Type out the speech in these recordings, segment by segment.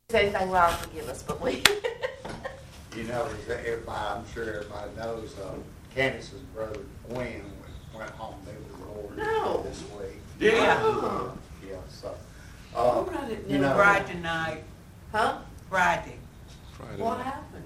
anything wrong, forgive us, but we. You know, as everybody, I'm sure everybody knows, Candace's brother Gwen went home to be with the Lord No. this week. Yeah. Oh. Yeah, so, Oh, I didn't you know. know, Friday night, Huh? Friday. Friday What night. happened?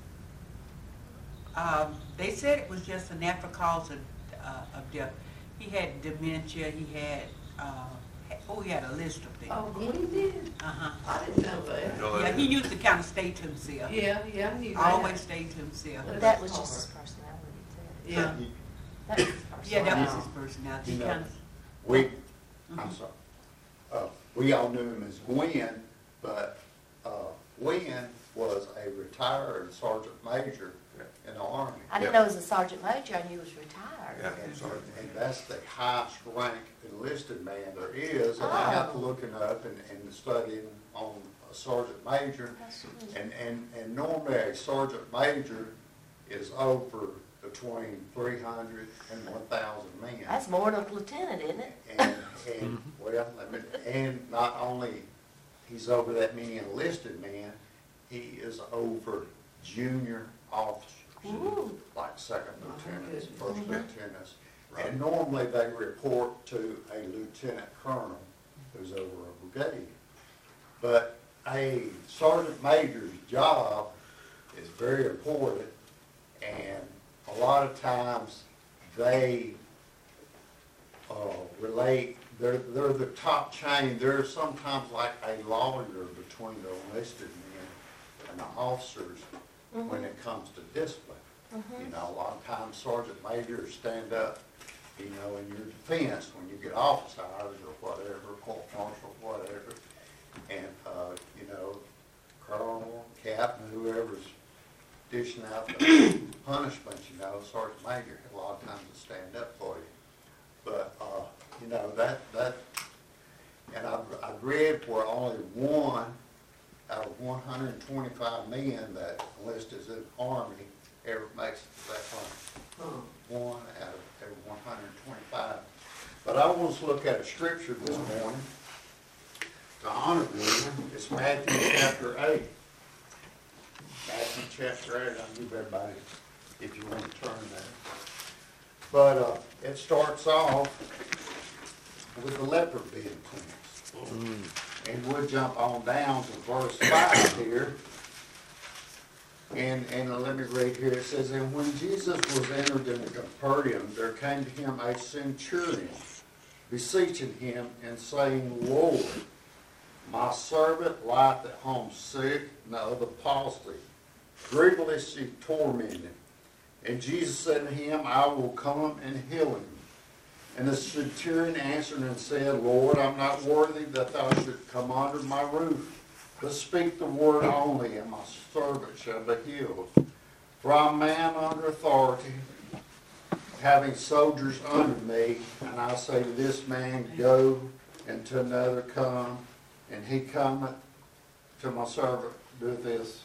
They said it was just an after cause of death. He had dementia, he had a list of things. Oh, Gwen did? Uh-huh. I didn't know that. Yeah, he used to kind of stay to himself. Yeah, I knew that. Always stayed to himself. But That was just his personality too. Yeah. That was his personality. Yeah, that was his personality. You He know, kind of, we, I'm sorry, we all knew him as Gwen, but Gwen was a retired sergeant major in the Army. I didn't know he was a sergeant major, I knew he was retired. Yeah. And that's the highest rank enlisted man there is, and I got to Oh. looking up and studying on a sergeant major. And normally a sergeant major is over between 300 and 1,000 men. That's more than a lieutenant, isn't it? And well, and not only he's over that many enlisted men, he is over junior officers, Ooh. like second lieutenants, goodness. first Mhm. lieutenants. And normally they report to a lieutenant colonel who's over a brigade. But a sergeant major's job is very important, and a lot of times they relate, they're the top chain. They're sometimes like a lawyer between the enlisted men and the officers when it comes to discipline. You know, a lot of times sergeant majors stand up, you know, in your defense when you get office hours or whatever, court martial, whatever. And, you know, colonel, captain, whoever's dishing out the punishment, you know, sergeant major, a lot of times will stand up for you. But, you know, and I've read where only one out of 125 men that enlisted in the Army ever makes it to that point. One out of every 125. But I want us to look at a scripture this morning to honor Gwen. It's Matthew chapter 8. Matthew chapter 8. I'll give everybody, if you want to turn there. But it starts off with the leper being cleansed. And we'll jump on down to verse 5 here. And let me read here. It says, "And when Jesus was entered into Capernaum, there came to him a centurion, beseeching him and saying, Lord, my servant lieth at home sick and of the palsy, grievously tormented. And Jesus said to him, I will come and heal him. And the centurion answered and said, Lord, I'm not worthy that thou should come under my roof, but speak the word only, and my servant shall be healed. For I'm a man under authority, having soldiers under me, and I say to this man, go, and to another, come, and he cometh to my servant, do this,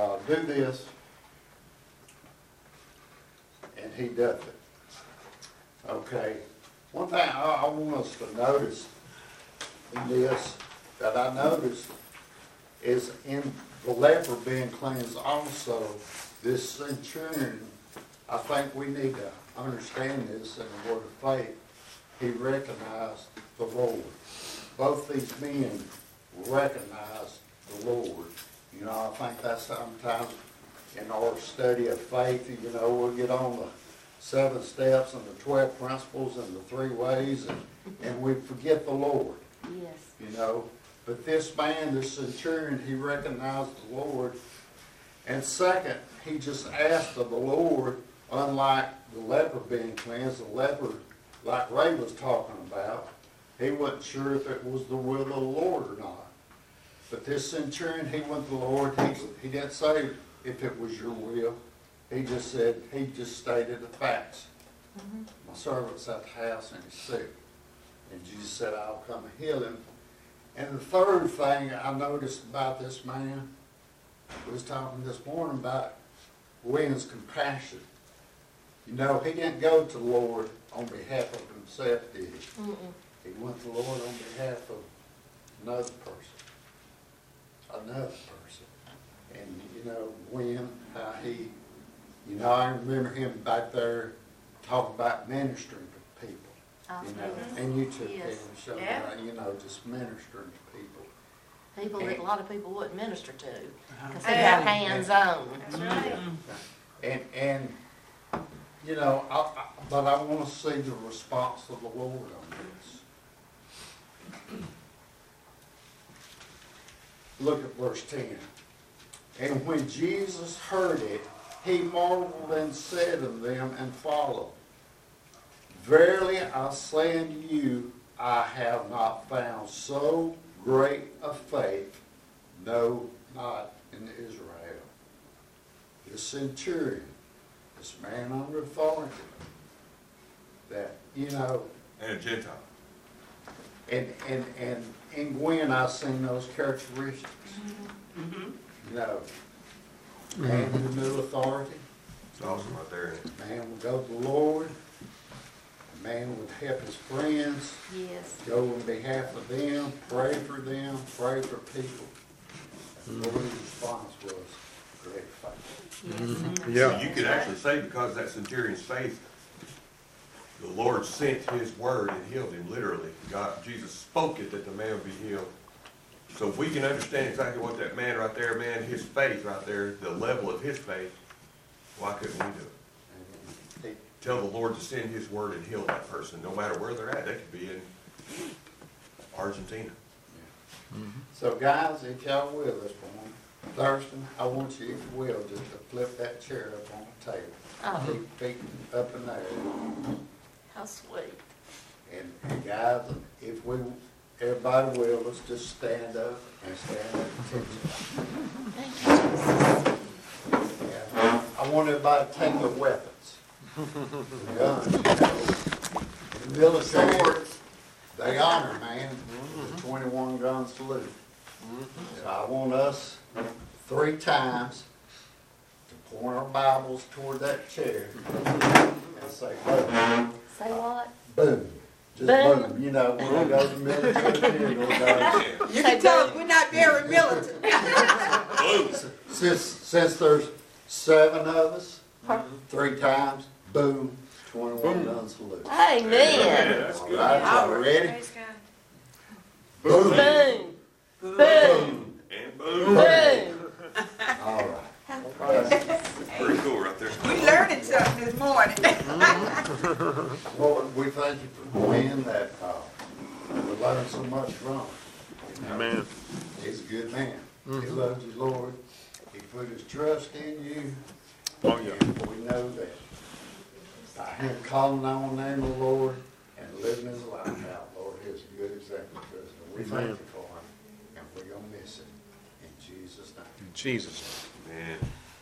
and he doth it." Okay. One thing I want us to notice in this, that I noticed, is in the leper being cleansed also, this centurion, I think we need to understand this in the word of faith. He recognized the Lord. Both these men recognized the Lord. You know, I think that's sometimes in our study of faith, you know, we'll get on the 7 steps and the 12 principles and the 3 ways, and we forget the Lord. Yes. You know, but this man, this centurion, he recognized the Lord. And second, he just asked of the Lord, unlike the leper being cleansed, the leper, like Ray was talking about, he wasn't sure if it was the will of the Lord or not. But this centurion, he went to the Lord. He didn't say if it was your will. He just said, he just stated the facts. My servant's at the house and he's sick. And Jesus said, I'll come and heal him. And the third thing I noticed about this man, we was talking this morning about Gwen's compassion. You know, he didn't go to the Lord on behalf of himself, did he? He went to the Lord on behalf of another person. Another person. when he, I remember him back there talking about ministering to people. Oh, And you took yes. care and showed Yeah. that, just ministering to people. People that a lot of people wouldn't minister to, because Uh-huh. they got hands-on. That's right. And but I want to see the response of the Lord on this. Look at verse 10. And when Jesus heard it, he marveled and said unto them and followed. Verily I say unto you, I have not found so great a faith, no, not in Israel. The centurion, this man under authority, that, And a Gentile. and in Gwen I've seen those characteristics. Man in the middle authority, It's awesome right there. Isn't it? man would go to the Lord, a man would help his friends, Yes. go on behalf of them, pray for people. The Lord's response was great faith. Yes. So you could actually say because of that centurion's faith, the Lord sent his word and healed him literally. Jesus spoke it that the man would be healed. So if we can understand exactly what that man right there, his faith right there, the level of his faith, why couldn't we do it? And Tell the Lord to send his word and heal that person, no matter where they're at. They could be in Argentina. So guys, if y'all will this morning, Thurston, I want you, if you will, just to flip that chair up on the table. Oh. Keep feet up in there. How sweet. And guys, if everybody will, let's just stand up and stand at attention. Thank you, Jesus. Yeah. I want everybody to take their weapons. Guns, The military, Swords. they honor, man, the 21 gun salute. So I want us 3 times to point our Bibles toward that chair and say, boom, Say what? boom. Just Boom. boom. When we go to the military, funeral, guys, You can tell us we're not very militant. since there's 7 of us, 3 times, boom, 21 gun salute. Amen. All right, y'all ready? Praise God. Boom. Boom. Boom. And boom. Boom. All right. Pretty cool right there. We learning something this morning. Lord, we thank you for Glenn that we learned so much from. Amen. He's a good man. He loves you, Lord. He put his trust in you. Oh, yeah. And we know that by him calling on the name of the Lord and living his life out, Lord, he's a good example to us. And we thank you for him, and we're going to miss him. In Jesus' name. In Jesus. Man.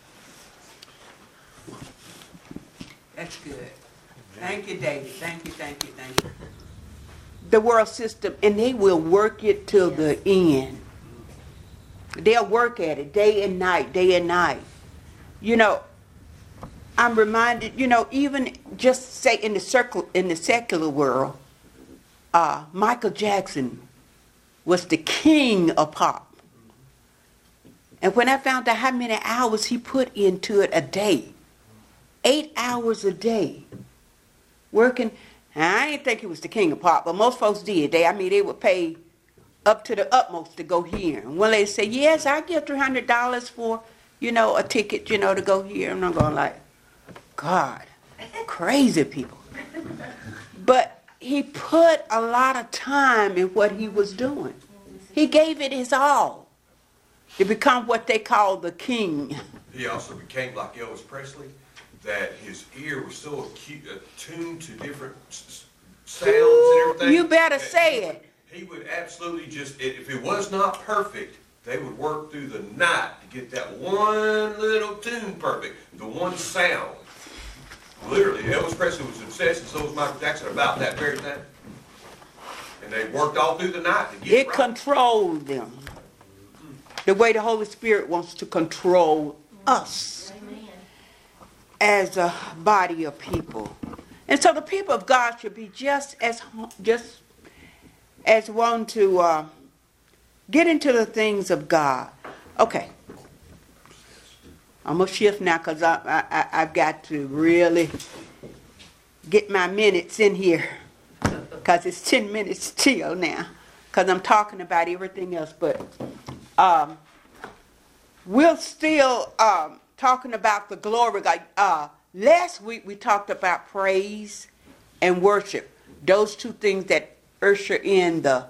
That's good. Thank you, David. Thank you, thank you, thank you. The world system, and they will work it till the end. They'll work at it day and night, day and night. I'm reminded, even just say in the secular world, Michael Jackson was the king of pop. And when I found out how many hours he put into it a day, 8 hours a day, working. I didn't think he was the king of pop, but most folks did. They would pay up to the utmost to go here. And one lady said, yes, I give $300 for, a ticket, to go here. And I'm going like, God, crazy people. But he put a lot of time in what he was doing. He gave it his all to become what they call the king. He also became like Elvis Presley, that his ear was so attuned to different sounds and everything. You better that say it. He would absolutely if it was not perfect, they would work through the night to get that one little tune perfect, the one sound. Literally, Elvis Presley was obsessed, and so was Michael Jackson, about that very thing. And they worked all through the night to get It it right. controlled them. The way the Holy Spirit wants to control us Amen. as a body of people. And so the people of God should be just as one to get into the things of God. Okay. I'm going to shift now because I've got to really get my minutes in here. Because it's 10 minutes till now. Because I'm talking about everything else. But we're still talking about the glory. Last week we talked about praise and worship. Those two things that usher in the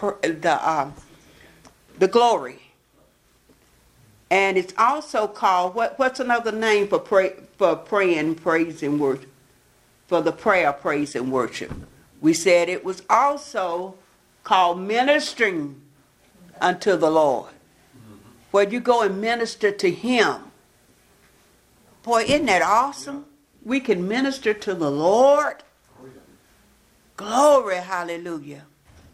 glory. And it's also called, what's another name for praying, praise, and worship? For the prayer, praise, and worship. We said it was also called ministering unto the Lord. Where you go and minister to Him. Boy, isn't that awesome? We can minister to the Lord. Glory, hallelujah.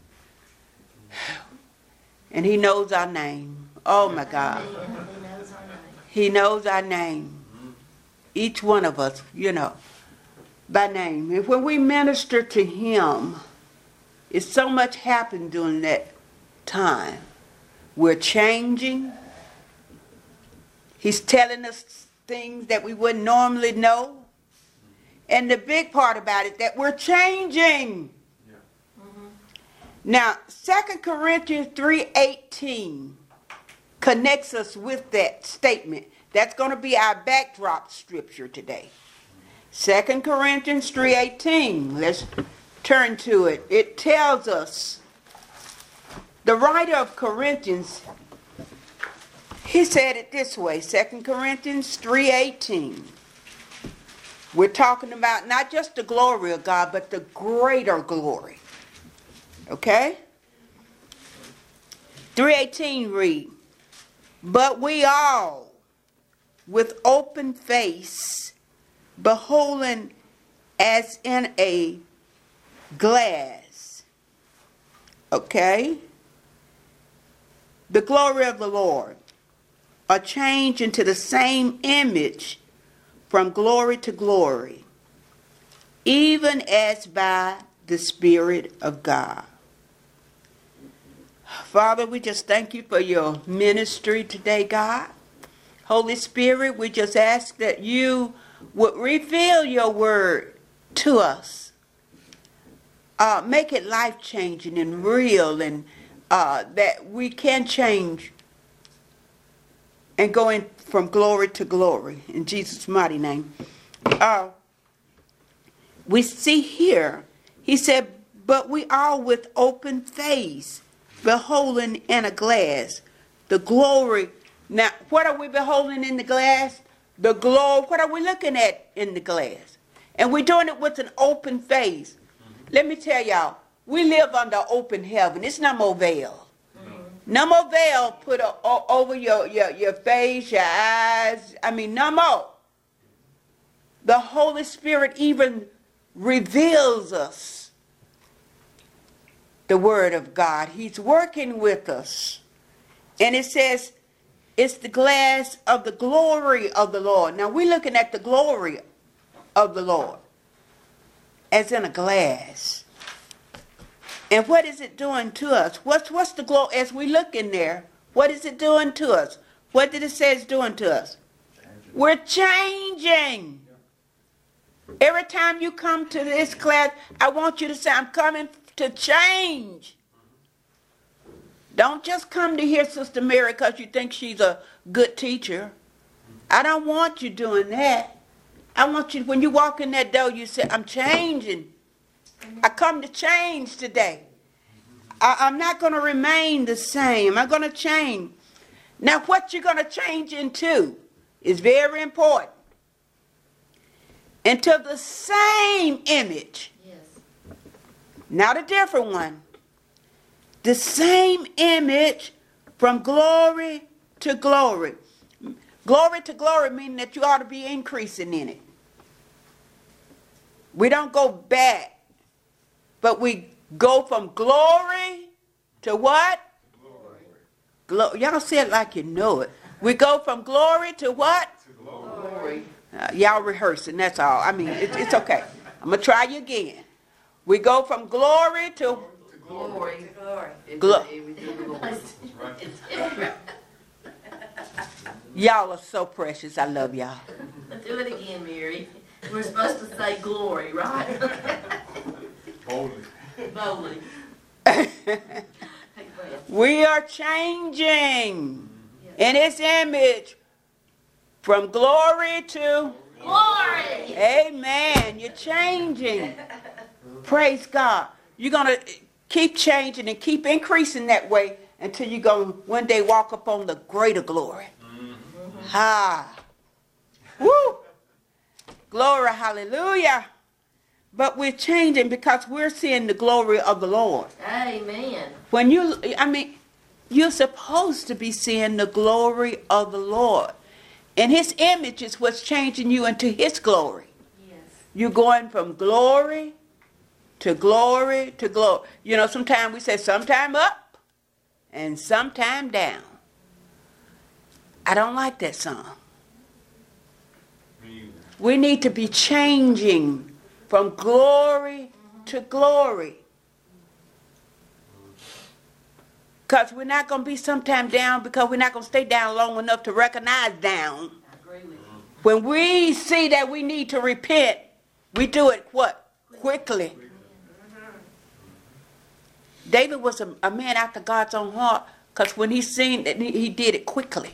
And He knows our name. Oh my God. He knows our name. Each one of us, by name. And when we minister to Him, it's so much happened during that time. We're changing. He's telling us things that we wouldn't normally know. And the big part about it, that we're changing. Yeah. Mm-hmm. Now, 2 Corinthians 3:18 connects us with that statement. That's going to be our backdrop scripture today. 2 Corinthians 3:18. Let's turn to it. It tells us, the writer of Corinthians, he said it this way, 2 Corinthians 3:18. We're talking about not just the glory of God, but the greater glory. Okay? 3:18 read, but we all, with open face, beholding as in a glass. Okay? The glory of the Lord, are changed into the same image from glory to glory, even as by the Spirit of God. Father, we just thank you for your ministry today, God. Holy Spirit, we just ask that you would reveal your word to us. Make it life-changing and real, and that we can change and go in from glory to glory. In Jesus' mighty name. We see here, he said, but we all with open face, beholding in a glass the glory. Now, what are we beholding in the glass? The glory. What are we looking at in the glass? And we're doing it with an open face. Let me tell y'all, we live under open heaven. It's no more veil. No more veil put over your face, your eyes. I mean, no more. The Holy Spirit even reveals us the Word of God. He's working with us. And it says, it's the glass of the glory of the Lord. Now, we're looking at the glory of the Lord as in a glass. And what is it doing to us? What's the glory? As we look in there, what is it doing to us? What did it say it's doing to us? We're changing. Every time you come to this class, I want you to say, I'm coming to change. Don't just come to hear Sister Mary because you think she's a good teacher. I don't want you doing that. I want you, when you walk in that door, you say, I'm changing. I come to change today. I'm not going to remain the same. I'm going to change. Now, what you're going to change into is very important. Into the same image. Yes. Not a different one. The same image from glory to glory. Glory to glory meaning that you ought to be increasing in it. We don't go back, but we go from glory to what? Glory. Y'all say it like you know it. We go from glory to what? To glory. Y'all rehearsing, that's all. I mean, it's okay. I'm going to try you again. We go from glory to Glory. Y'all are so precious. I love y'all. Do it again, Mary. We're supposed to say glory, right? Boldly. Boldly. Take a breath. We are changing in His image from glory to Glory! amen. You're changing. Praise God. You're going to keep changing and keep increasing that way until you're going to one day walk up on the greater glory. Ha. Woo. Glory, hallelujah. But we're changing because we're seeing the glory of the Lord. Amen. When you're supposed to be seeing the glory of the Lord. And His image is what's changing you into His glory. Yes. You're going from glory to glory to glory. You know, sometimes we say sometime up and sometime down. I don't like that song. We need to be changing from glory to glory. Because we're not going to be sometime down because we're not going to stay down long enough to recognize down. I agree with you. When we see that we need to repent, we do it what? Quickly. David was a man after God's own heart because when he seen that he did it quickly.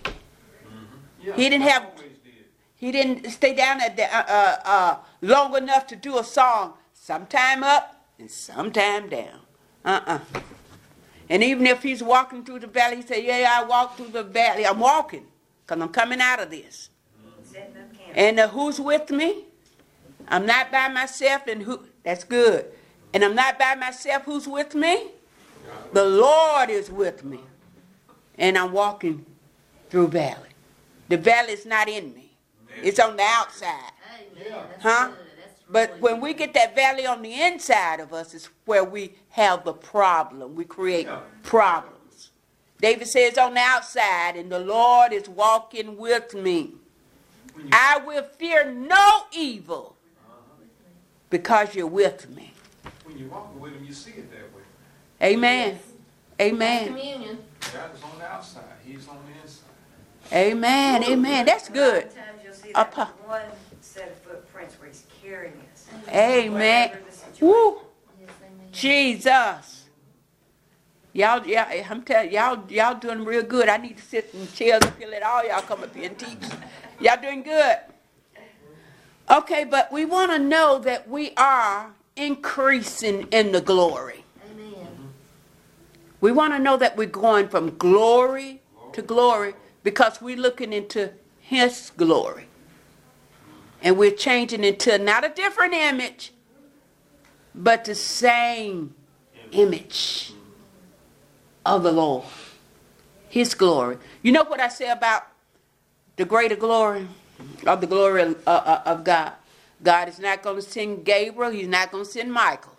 He didn't stay down at long enough to do a song. Sometime up and sometime down. And even if he's walking through the valley, he said, yeah, I walk through the valley. I'm walking because I'm coming out of this. And who's with me? I'm not by myself. And that's good. And I'm not by myself. Who's with me? The Lord is with me. And I'm walking through valley. The valley is not in me. It's on the outside. Amen. That's Huh? good. That's But really when we get that valley on the inside of us is where we have the problem. We create problems. David says on the outside, and the Lord is walking with me. I will fear no evil because you're with me. When you walk with him, you see it that way. Amen. Amen. communion. God is on the outside, he's on the inside. Amen. Amen. That's good. A lot of times you'll see Up- that one set of footprints where He's carrying us. Amen. Whatever the situation. Woo. Yes, amen. Jesus. Y'all, yeah, I'm telling y'all doing real good. I need to sit in chairs up here, let all y'all come up here and teach. Y'all doing good. Okay, but we want to know that we are increasing in the glory. Amen. We want to know that we're going from glory to glory because we're looking into His glory. And we're changing into not a different image, but the same image of the Lord. His glory. You know what I say about the greater glory? Of the glory of God. God is not going to send Gabriel. He's not going to send Michael.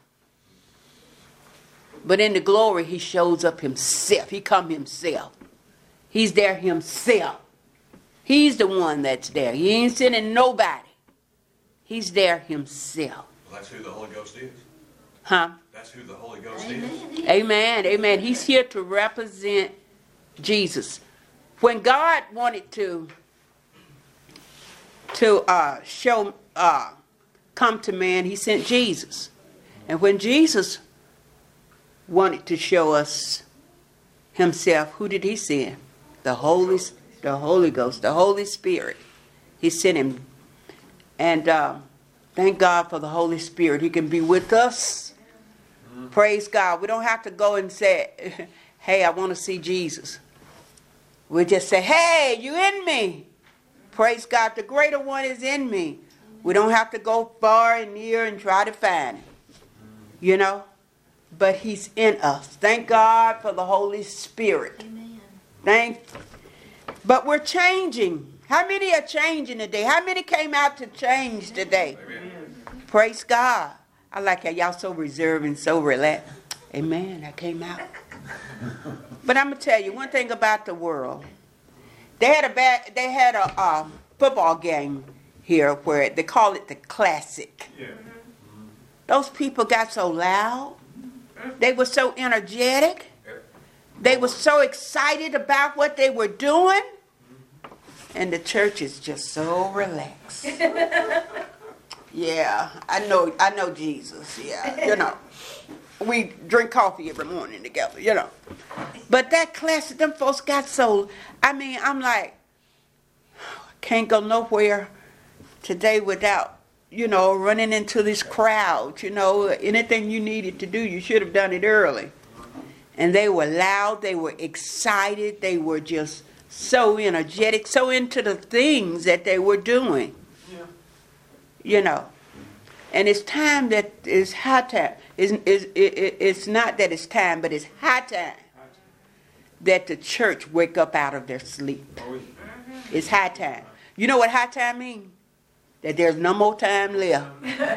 But in the glory, He shows up Himself. He come Himself. He's there Himself. He's the one that's there. He ain't sending nobody. He's there Himself. Well, that's who the Holy Ghost is. Huh? That's who the Holy Ghost is. Amen. Amen. Amen. He's here to represent Jesus. When God wanted to come to man, He sent Jesus. And when Jesus wanted to show us Himself, who did He send? The Holy Ghost, the Holy Spirit. He sent Him. And thank God for the Holy Spirit. He can be with us. Praise God. We don't have to go and say, hey, I want to see Jesus. We just say, hey, you in me. Praise God. The greater one is in me. We don't have to go far and near and try to find Him. You know? But He's in us. Thank God for the Holy Spirit. Amen. But we're changing. How many are changing today? How many came out to change today? Praise God. I like how y'all so reserved and so relaxed. Amen. I came out. But I'm going to tell you one thing about the world. They had a football game here where they call it the Classic. Yeah. Those people got so loud. They were so energetic. They were so excited about what they were doing. And the church is just so relaxed. Yeah, I know Jesus, yeah, you know. We drink coffee every morning together, you know. But that class, them folks got so, I mean, I'm like, can't go nowhere today without, you know, running into this crowd, you know. Anything you needed to do, you should have done it early. And they were loud, they were excited, they were just so energetic, so into the things that they were doing. Yeah. You know. And it's time that it's high time. It's not that it's time, but it's high time that the church wake up out of their sleep. Oh, yeah. It's high time. You know what high time means? That there's no more time left.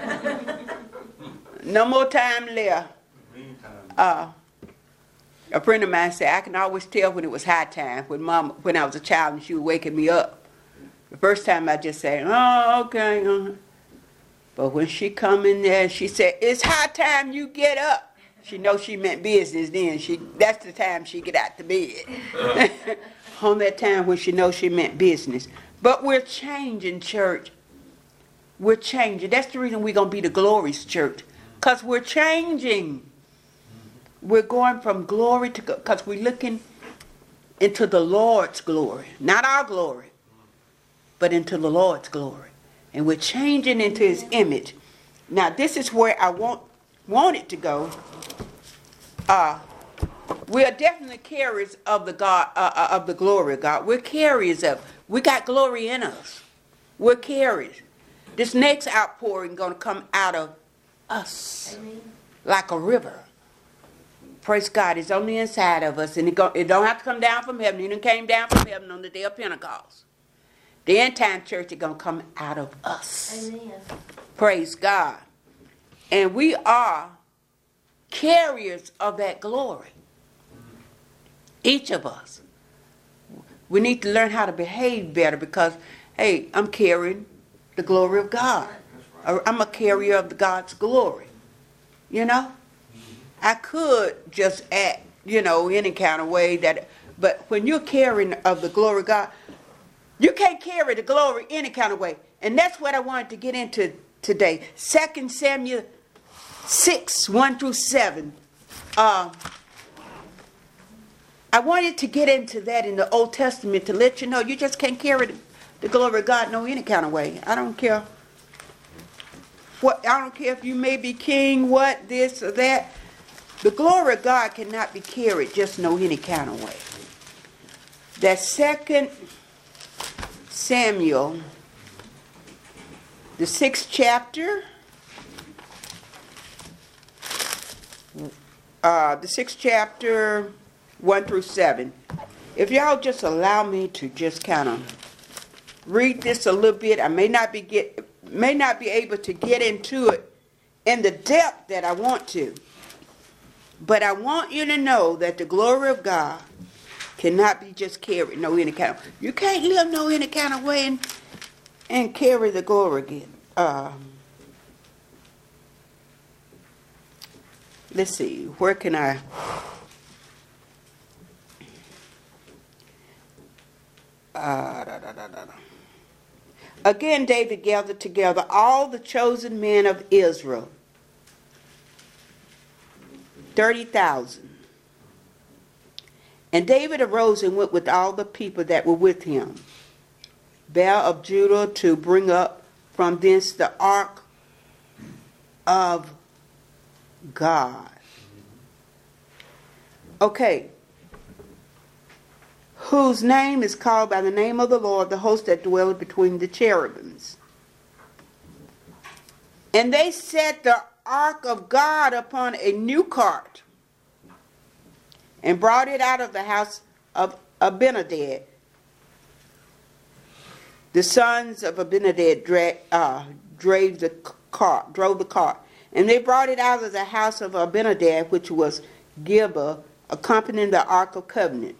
No more time left. Meantime. A friend of mine said, I can always tell when it was high time, when I was a child and she was waking me up. The first time I just said, oh, okay. But when she come in there and she said, it's high time you get up. She knows she meant business then. That's the time she get out to bed. On that time when she knows she meant business. But we're changing, church. We're changing. That's the reason we're going to be the glorious church. Because we're changing. We're going from glory to, because we're looking into the Lord's glory. Not our glory, but into the Lord's glory. And we're changing into his image. Now, this is where I want it to go. We are definitely carriers of the glory of God. We're carriers of. We got glory in us. We're carriers. This next outpouring going to come out of us. Amen. Like a river. Praise God. It's on the inside of us, and it don't have to come down from heaven. It came down from heaven on the day of Pentecost. The end time church is going to come out of us. Amen. Praise God. And we are carriers of that glory. Each of us. We need to learn how to behave better because, hey, I'm carrying the glory of God. I'm a carrier of God's glory. You know? I could just act, you know, any kind of way but when you're carrying of the glory of God, you can't carry the glory any kind of way. And that's what I wanted to get into today. 2 Samuel 6, 1 through 7. I wanted to get into that in the Old Testament to let you know you just can't carry the glory of God no any kind of way. I don't care if you may be king, what, this or that. The glory of God cannot be carried just no any kind of way. That 2 Samuel, the 6th chapter, the 6th chapter, 1 through 7. If y'all just allow me to just kind of read this a little bit, I may not be able to get into it in the depth that I want to. But I want you to know that the glory of God cannot be just carried no any kind of. You can't live no any kind of way and carry the glory again. Let's see, where can I? Again, David gathered together all the chosen men of Israel, 30,000. And David arose and went with all the people that were with him, Baal of Judah, to bring up from thence the ark of God. Okay. Whose name is called by the name of the Lord, the host that dwelleth between the cherubims. And they set the ark of God upon a new cart, and brought it out of the house of Abinadab. The sons of Abinadab drove the cart. And they brought it out of the house of Abinadab, which was Gibeah, accompanying the Ark of Covenant.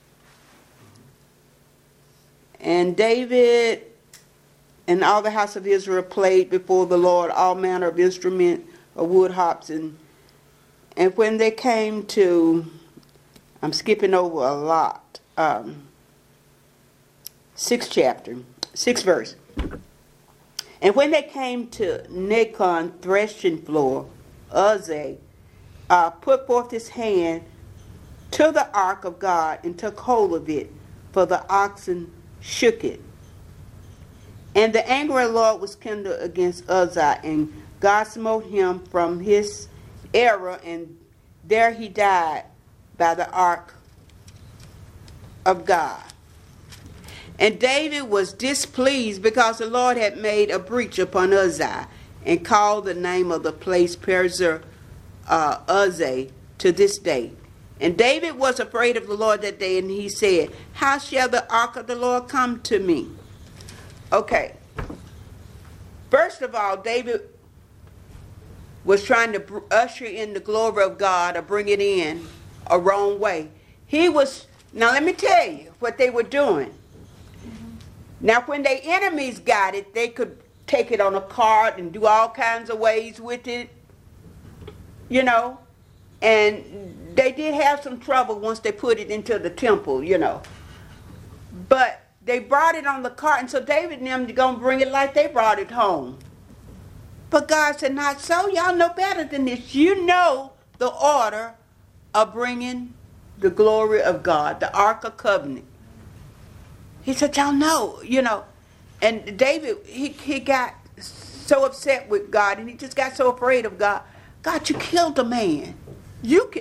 And David and all the house of Israel played before the Lord all manner of instruments of wood, harps, and when they came to, I'm skipping over a lot, 6th chapter, 6th verse. And when they came to Nacon threshing floor, Uzzah put forth his hand to the ark of God and took hold of it, for the oxen shook it. And the anger of the Lord was kindled against Uzzah, and God smote him from his error, and there he died by the ark of God. And David was displeased because the Lord had made a breach upon Uzzah, and called the name of the place Perezer Uzzah to this day. And David was afraid of the Lord that day, and he said, how shall the ark of the Lord come to me? Okay. First of all, David was trying to usher in the glory of God, or bring it in a wrong way. Now let me tell you what they were doing. Now when their enemies got it, they could take it on a cart and do all kinds of ways with it, you know. And they did have some trouble once they put it into the temple, you know. But they brought it on the cart, and so David and them going to bring it like they brought it home. But God said, not so. Y'all know better than this. You know the order of bringing the glory of God, the Ark of Covenant. He said, y'all know, you know. And David, he got so upset with God, and he just got so afraid of God. God, you killed a man. You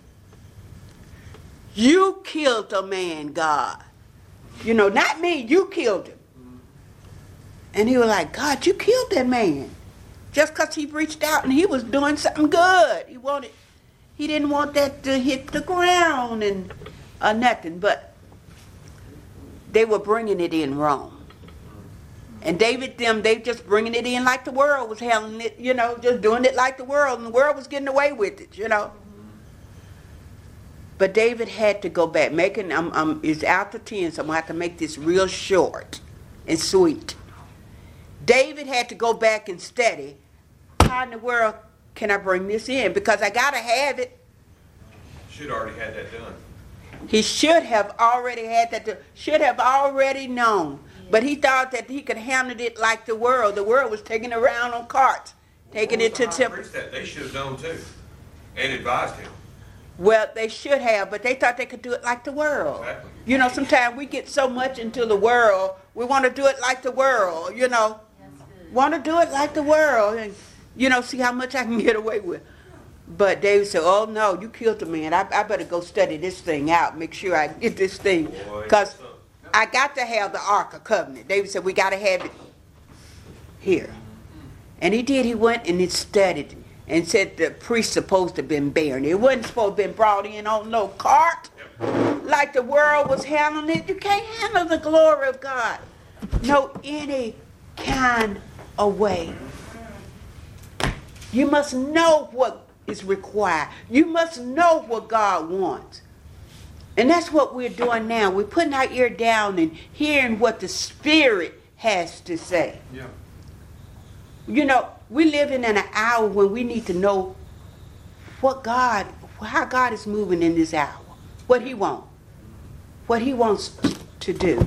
killed a man, God. You know, not me, you killed him. And he was like, God, you killed that man. Just because he reached out and he was doing something good. He didn't want that to hit the ground and nothing. But they were bringing it in wrong. And David, they just bringing it in like the world was handling it, you know, just doing it like the world. And the world was getting away with it, you know. But David had to go back. It's after 10, so I'm going to have to make this real short and sweet. David had to go back and study. How in the world can I bring this in? Because I got to have it. Should already had that done. He should have already had that done. Should have already known. But he thought that he could handle it like the world. The world was taking it around on carts, taking it to temple. They should have known too, and advised him. Well, they should have, but they thought they could do it like the world. Exactly. You know, sometimes we get so much into the world, we want to do it like the world, you know. Want to do it like the world and, you know, see how much I can get away with. But David said, oh, no, you killed a man. I better go study this thing out, make sure I get this thing. Because I got to have the Ark of Covenant. David said, we got to have it here. And he did. He went and he studied and said the priest supposed to have been bearing it. It wasn't supposed to have been brought in on no cart like the world was handling it. You can't handle the glory of God no any kind of way. You must know what is required. You must know what God wants. And that's what we're doing now. We're putting our ear down and hearing what the Spirit has to say. Yeah. You know, we live in an hour when we need to know how God is moving in this hour. What He wants to do.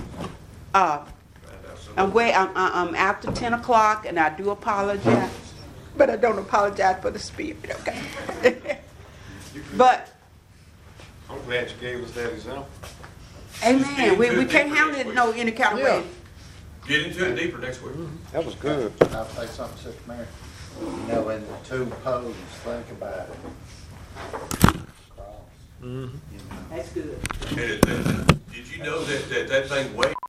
I'm after 10 o'clock, and I do apologize, but I don't apologize for the Spirit, okay? But I'm glad you gave us that example. amen. We can't handle it no any kind of way. Get into it deeper next week. That was good. I'll say something, Sister Mary. You know, in the two poles, think about it. Cross. That's good. Did you know that thing weighs